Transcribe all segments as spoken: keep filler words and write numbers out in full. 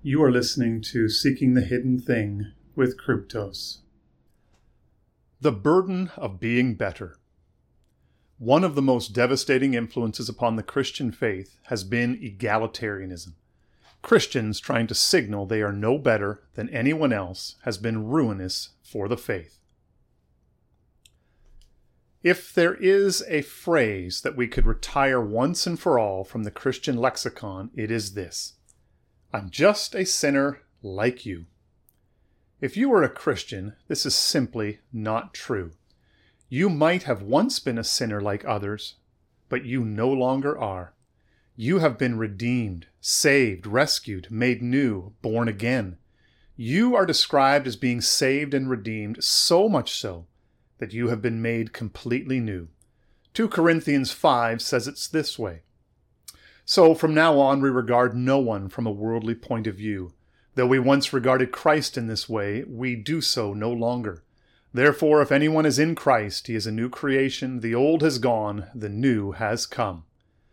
You are listening to Seeking the Hidden Thing with Kryptos. The burden of being better. One of the most devastating influences upon the Christian faith has been egalitarianism. Christians trying to signal they are no better than anyone else has been ruinous for the faith. If there is a phrase that we could retire once and for all from the Christian lexicon, it is this: I'm just a sinner like you. If you are a Christian, this is simply not true. You might have once been a sinner like others, but you no longer are. You have been redeemed, saved, rescued, made new, born again. You are described as being saved and redeemed, so much so that you have been made completely new. Second Corinthians five says it's this way. So from now on we regard no one from a worldly point of view. Though we once regarded Christ in this way, we do so no longer. Therefore, if anyone is in Christ, he is a new creation. The old has gone, the new has come.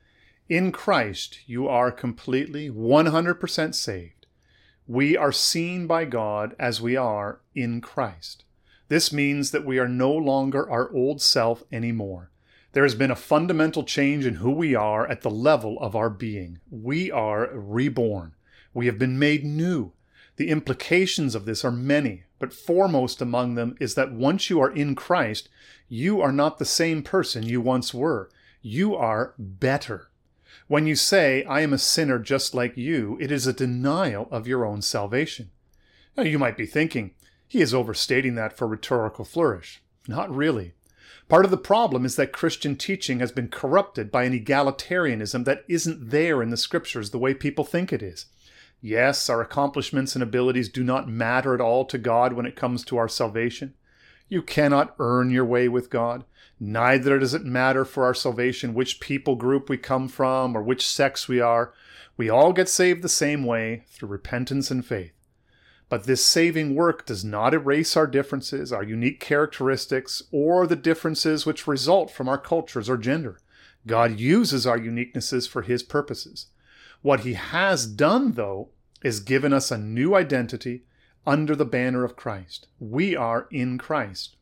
In Christ, you are completely, one hundred percent saved. We are seen by God as we are in Christ. This means that we are no longer our old self anymore. There has been a fundamental change in who we are at the level of our being. We are reborn. We have been made new. The implications of this are many, but foremost among them is that once you are in Christ, you are not the same person you once were. You are better. When you say, I am a sinner just like you, it is a denial of your own salvation. Now you might be thinking, he is overstating that for rhetorical flourish. Not really. Part of the problem is that Christian teaching has been corrupted by an egalitarianism that isn't there in the scriptures the way people think it is. Yes, our accomplishments and abilities do not matter at all to God when it comes to our salvation. You cannot earn your way with God. Neither does it matter for our salvation which people group we come from or which sex we are. We all get saved the same way, through repentance and faith. But this saving work does not erase our differences, our unique characteristics, or the differences which result from our cultures or gender. God uses our uniquenesses for His purposes. What He has done, though, is given us a new identity under the banner of Christ. We are in Christ.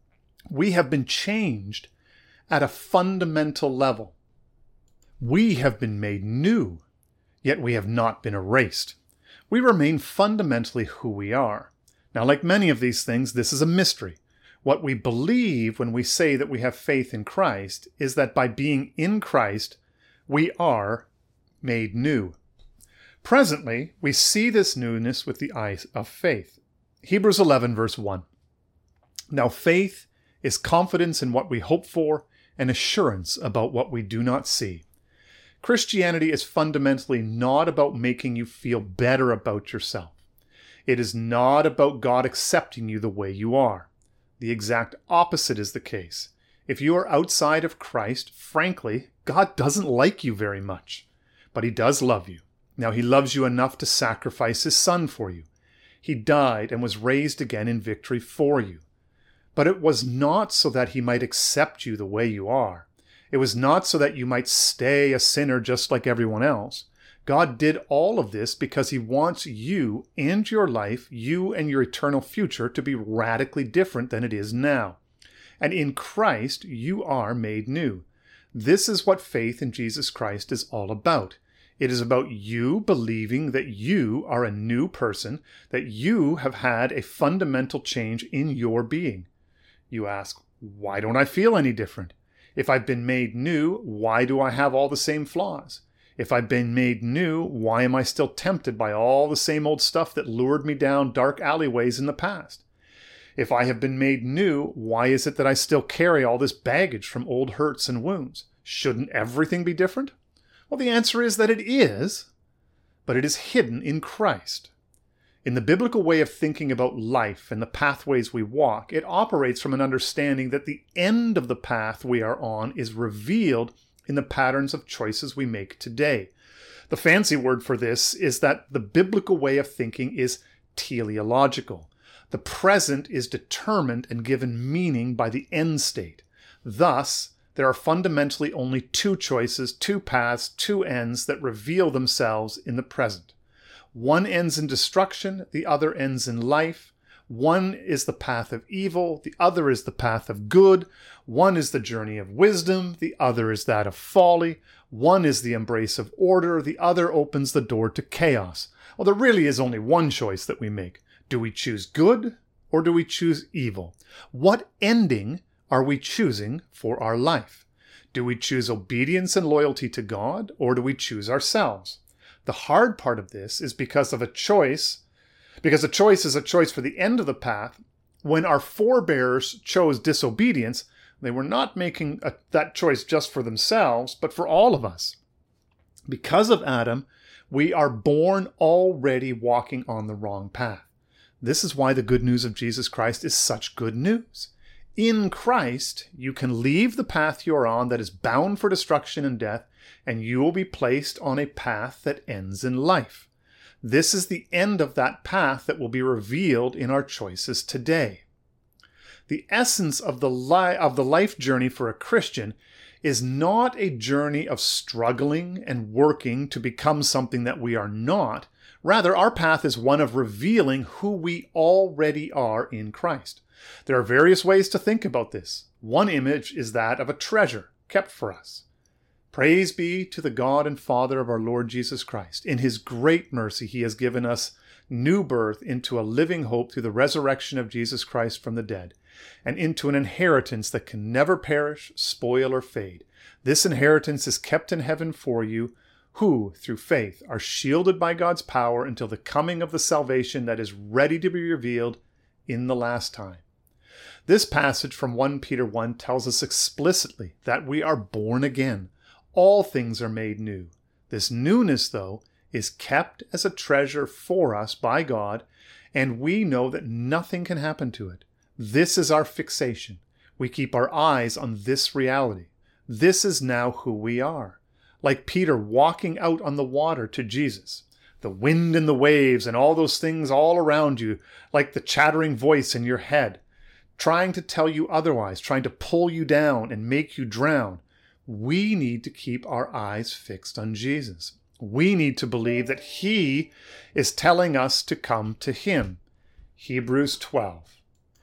We have been changed at a fundamental level. We have been made new, yet we have not been erased. We remain fundamentally who we are. Now, like many of these things, this is a mystery. What we believe when we say that we have faith in Christ is that by being in Christ, we are made new. Presently, we see this newness with the eyes of faith. Hebrews eleven, verse one. Now, faith is confidence in what we hope for and assurance about what we do not see. Christianity is fundamentally not about making you feel better about yourself. It is not about God accepting you the way you are. The exact opposite is the case. If you are outside of Christ, frankly, God doesn't like you very much. But He does love you. Now, He loves you enough to sacrifice His Son for you. He died and was raised again in victory for you. But it was not so that He might accept you the way you are. It was not so that you might stay a sinner just like everyone else. God did all of this because He wants you and your life, you and your eternal future, to be radically different than it is now. And in Christ, you are made new. This is what faith in Jesus Christ is all about. It is about you believing that you are a new person, that you have had a fundamental change in your being. You ask, why don't I feel any different? If I've been made new, why do I have all the same flaws? If I've been made new, why am I still tempted by all the same old stuff that lured me down dark alleyways in the past? If I have been made new, why is it that I still carry all this baggage from old hurts and wounds? Shouldn't everything be different? Well, the answer is that it is, but it is hidden in Christ. In the biblical way of thinking about life and the pathways we walk, it operates from an understanding that the end of the path we are on is revealed in the patterns of choices we make today. The fancy word for this is that the biblical way of thinking is teleological. The present is determined and given meaning by the end state. Thus, there are fundamentally only two choices, two paths, two ends that reveal themselves in the present. One ends in destruction, the other ends in life. One is the path of evil, the other is the path of good. One is the journey of wisdom, the other is that of folly. One is the embrace of order, the other opens the door to chaos. Well, there really is only one choice that we make. Do we choose good or do we choose evil? What ending are we choosing for our life? Do we choose obedience and loyalty to God or do we choose ourselves? The hard part of this is because of a choice, because a choice is a choice for the end of the path. When our forebears chose disobedience, they were not making a, that choice just for themselves, but for all of us. Because of Adam, we are born already walking on the wrong path. This is why the good news of Jesus Christ is such good news. In Christ, you can leave the path you're on that is bound for destruction and death, and you will be placed on a path that ends in life. This is the end of that path that will be revealed in our choices today. The essence of the, li- of the life journey for a Christian is not a journey of struggling and working to become something that we are not. Rather, our path is one of revealing who we already are in Christ. There are various ways to think about this. One image is that of a treasure kept for us. Praise be to the God and Father of our Lord Jesus Christ. In his great mercy, he has given us new birth into a living hope through the resurrection of Jesus Christ from the dead, and into an inheritance that can never perish, spoil, or fade. This inheritance is kept in heaven for you, who, through faith, are shielded by God's power until the coming of the salvation that is ready to be revealed in the last time. This passage from First Peter one tells us explicitly that we are born again. All things are made new. This newness, though, is kept as a treasure for us by God, and we know that nothing can happen to it. This is our fixation. We keep our eyes on this reality. This is now who we are. Like Peter walking out on the water to Jesus. The wind and the waves and all those things all around you, like the chattering voice in your head, trying to tell you otherwise, trying to pull you down and make you drown. We need to keep our eyes fixed on Jesus. We need to believe that he is telling us to come to him. Hebrews twelve.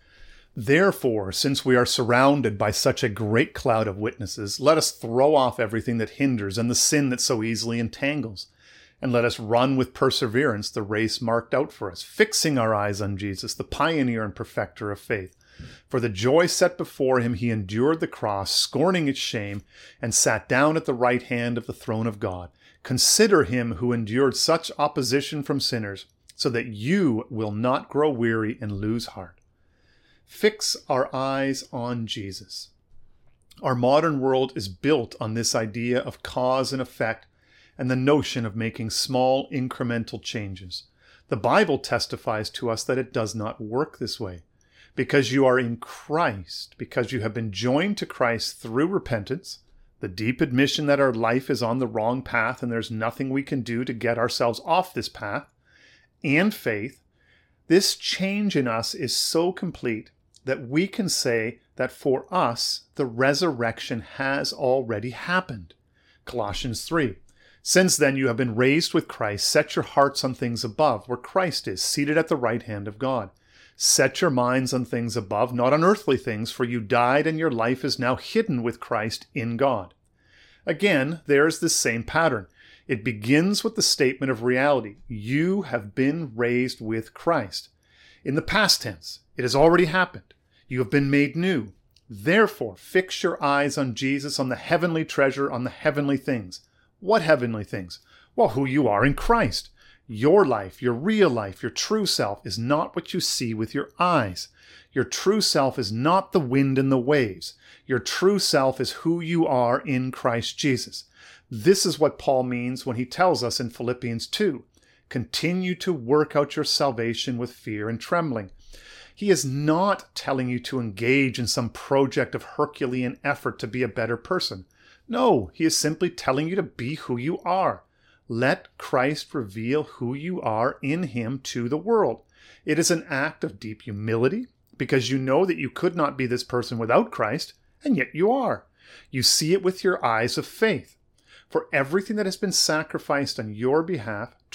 Therefore, since we are surrounded by such a great cloud of witnesses, let us throw off everything that hinders and the sin that so easily entangles, and let us run with perseverance the race marked out for us, fixing our eyes on Jesus, the pioneer and perfecter of faith. For the joy set before him, he endured the cross, scorning its shame, and sat down at the right hand of the throne of God. Consider him who endured such opposition from sinners, so that you will not grow weary and lose heart. Fix our eyes on Jesus. Our modern world is built on this idea of cause and effect and the notion of making small incremental changes. The Bible testifies to us that it does not work this way. Because you are in Christ, because you have been joined to Christ through repentance, the deep admission that our life is on the wrong path and there's nothing we can do to get ourselves off this path, and faith, this change in us is so complete that we can say that for us, the resurrection has already happened. Colossians three. Since then you have been raised with Christ, set your hearts on things above, where Christ is, seated at the right hand of God. Set your minds on things above, not on earthly things, for you died and your life is now hidden with Christ in God. Again, there's this same pattern. It begins with the statement of reality. You have been raised with Christ. In the past tense, it has already happened. You have been made new. Therefore, fix your eyes on Jesus, on the heavenly treasure, on the heavenly things. What heavenly things? Well, who you are in Christ. Your life, your real life, your true self is not what you see with your eyes. Your true self is not the wind and the waves. Your true self is who you are in Christ Jesus. This is what Paul means when he tells us in Philippians two, continue to work out your salvation with fear and trembling. He is not telling you to engage in some project of Herculean effort to be a better person. No, he is simply telling you to be who you are. Let Christ reveal who you are in him to the world. It is an act of deep humility because you know that you could not be this person without Christ, and yet you are. You see it with your eyes of faith. For everything that has been sacrificed on your behalf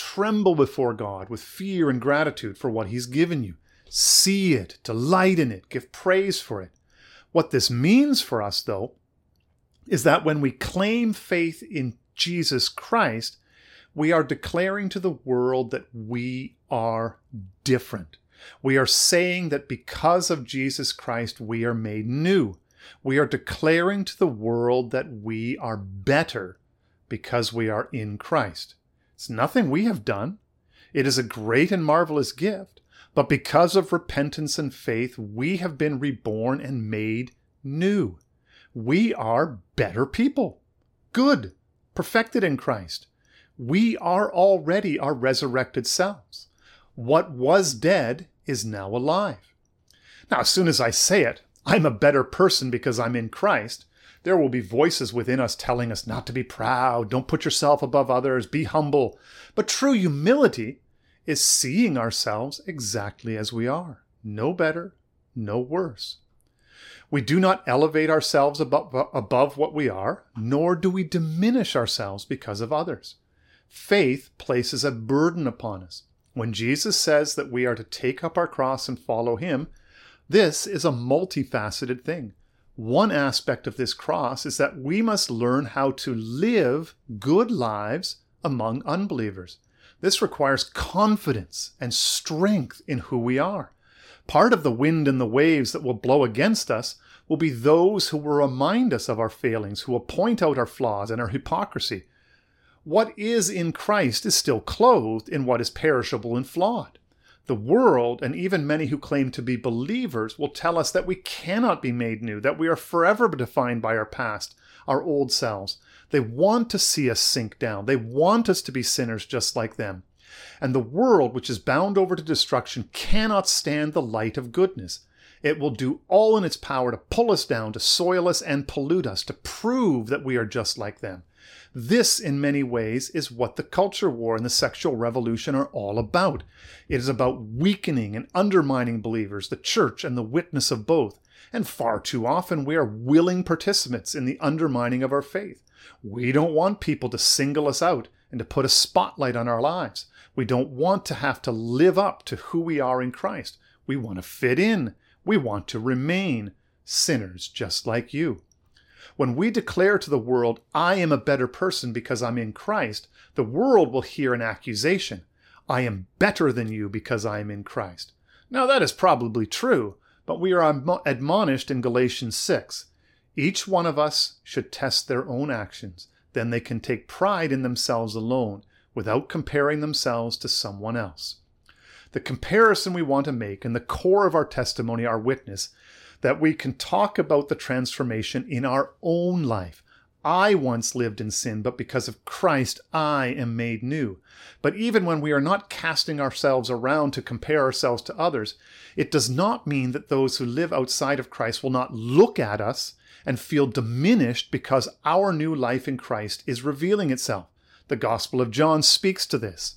tremble before God with fear and gratitude for what he's given you. See it, delight in it, give praise for it. What this means for us, though, is that when we claim faith in Jesus Christ, we are declaring to the world that we are different. We are saying that because of Jesus Christ, we are made new. We are declaring to the world that we are better because we are in Christ. It's nothing we have done. It is a great and marvelous gift. But because of repentance and faith, we have been reborn and made new. We are better people, good, perfected in Christ. We are already our resurrected selves. What was dead is now alive. Now, as soon as I say it, I'm a better person because I'm in Christ, there will be voices within us telling us not to be proud, don't put yourself above others, be humble. But true humility is seeing ourselves exactly as we are, no better, no worse. We do not elevate ourselves above, above what we are, nor do we diminish ourselves because of others. Faith places a burden upon us. When Jesus says that we are to take up our cross and follow him, this is a multifaceted thing. One aspect of this cross is that we must learn how to live good lives among unbelievers. This requires confidence and strength in who we are. Part of the wind and the waves that will blow against us will be those who will remind us of our failings, who will point out our flaws and our hypocrisy. What is in Christ is still clothed in what is perishable and flawed. The world, and even many who claim to be believers, will tell us that we cannot be made new, that we are forever defined by our past, our old selves. They want to see us sink down. They want us to be sinners just like them. And the world, which is bound over to destruction, cannot stand the light of goodness. It will do all in its power to pull us down, to soil us and pollute us, to prove that we are just like them. This, in many ways, is what the culture war and the sexual revolution are all about. It is about weakening and undermining believers, the church, and the witness of both. And far too often, we are willing participants in the undermining of our faith. We don't want people to single us out and to put a spotlight on our lives. We don't want to have to live up to who we are in Christ. We want to fit in. We want to remain sinners just like you. When we declare to the world, I am a better person because I'm in Christ, the world will hear an accusation. I am better than you because I am in Christ. Now that is probably true, but we are admonished in Galatians six. Each one of us should test their own actions. Then they can take pride in themselves alone without comparing themselves to someone else. The comparison we want to make and the core of our testimony, our witness, that we can talk about the transformation in our own life. I once lived in sin, but because of Christ, I am made new. But even when we are not casting ourselves around to compare ourselves to others, it does not mean that those who live outside of Christ will not look at us and feel diminished because our new life in Christ is revealing itself. The Gospel of John speaks to this.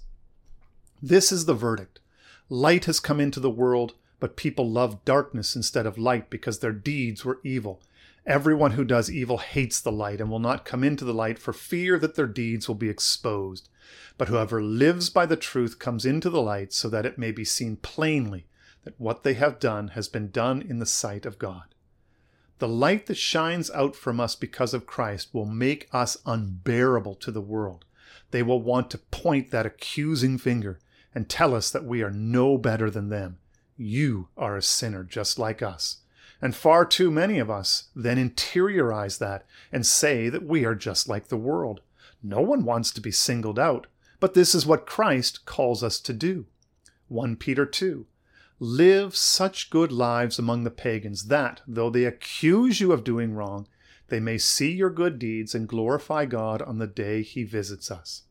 This is the verdict. Light has come into the world, but people love darkness instead of light because their deeds were evil. Everyone who does evil hates the light and will not come into the light for fear that their deeds will be exposed. But whoever lives by the truth comes into the light so that it may be seen plainly that what they have done has been done in the sight of God. The light that shines out from us because of Christ will make us unbearable to the world. They will want to point that accusing finger and tell us that we are no better than them. You are a sinner just like us. And far too many of us then interiorize that and say that we are just like the world. No one wants to be singled out, but this is what Christ calls us to do. First Peter two. Live such good lives among the pagans that, though they accuse you of doing wrong, they may see your good deeds and glorify God on the day he visits us.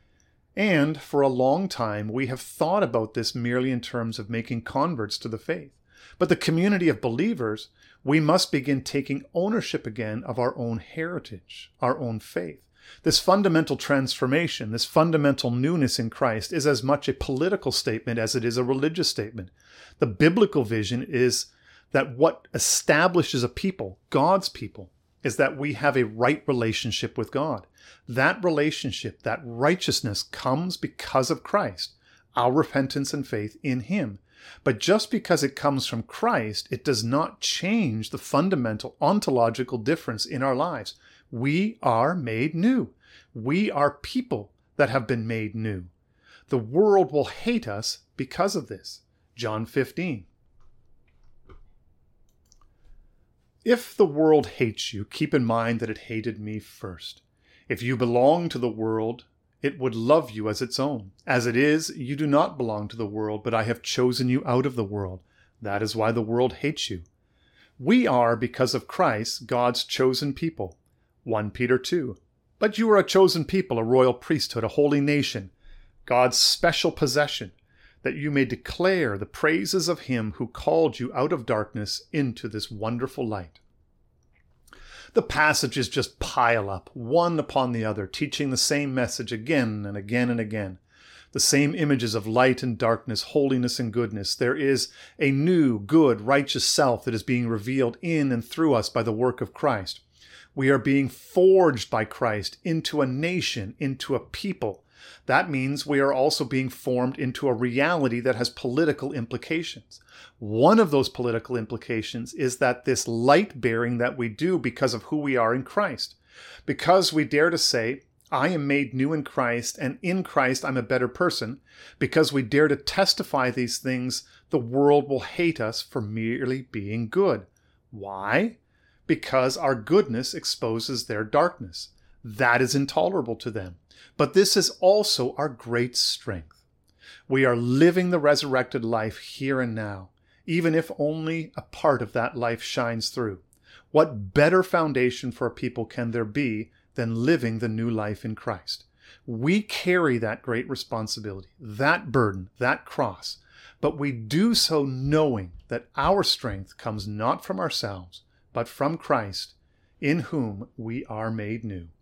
And for a long time, we have thought about this merely in terms of making converts to the faith. But the community of believers, we must begin taking ownership again of our own heritage, our own faith. This fundamental transformation, this fundamental newness in Christ is as much a political statement as it is a religious statement. The biblical vision is that what establishes a people, God's people, is that we have a right relationship with God. That relationship, that righteousness comes because of Christ, our repentance and faith in him. But just because it comes from Christ, it does not change the fundamental ontological difference in our lives. We are made new. We are people that have been made new. The world will hate us because of this. John fifteen. If the world hates you, keep in mind that it hated me first. If you belong to the world, it would love you as its own. As it is, you do not belong to the world, but I have chosen you out of the world. That is why the world hates you. We are, because of Christ, God's chosen people. First Peter two. But you are a chosen people, a royal priesthood, a holy nation, God's special possession, that you may declare the praises of him who called you out of darkness into this wonderful light. The passages just pile up, one upon the other, teaching the same message again and again and again. The same images of light and darkness, holiness and goodness. There is a new, good, righteous self that is being revealed in and through us by the work of Christ. We are being forged by Christ into a nation, into a people. That means we are also being formed into a reality that has political implications. One of those political implications is that this light bearing that we do because of who we are in Christ. Because we dare to say, I am made new in Christ, and in Christ I'm a better person. Because we dare to testify these things, the world will hate us for merely being good. Why? Because our goodness exposes their darkness. That is intolerable to them. But this is also our great strength. We are living the resurrected life here and now, even if only a part of that life shines through. What better foundation for a people can there be than living the new life in Christ? We carry that great responsibility, that burden, that cross, but we do so knowing that our strength comes not from ourselves, but from Christ, in whom we are made new.